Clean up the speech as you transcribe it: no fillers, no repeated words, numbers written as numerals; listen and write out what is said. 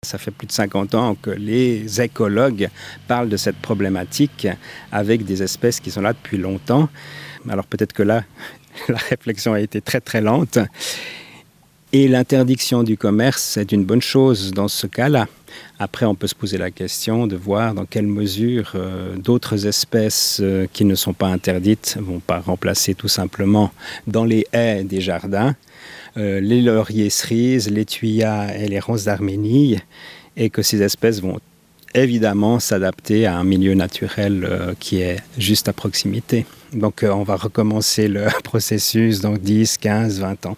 Ça fait plus de 50 ans que les écologues parlent de cette problématique avec des espèces qui sont là depuis longtemps. Alors peut-être que là, la réflexion a été très très lente. Et l'interdiction du commerce, c'est une bonne chose dans ce cas-là. Après, on peut se poser la question de voir dans quelle mesure d'autres espèces qui ne sont pas interdites ne vont pas remplacer tout simplement dans les haies des jardins les lauriers cerises, les thuyas et les ronces d'Arménie, et que ces espèces vont évidemment s'adapter à un milieu naturel qui est juste à proximité. Donc on va recommencer le processus dans 10, 15, 20 ans.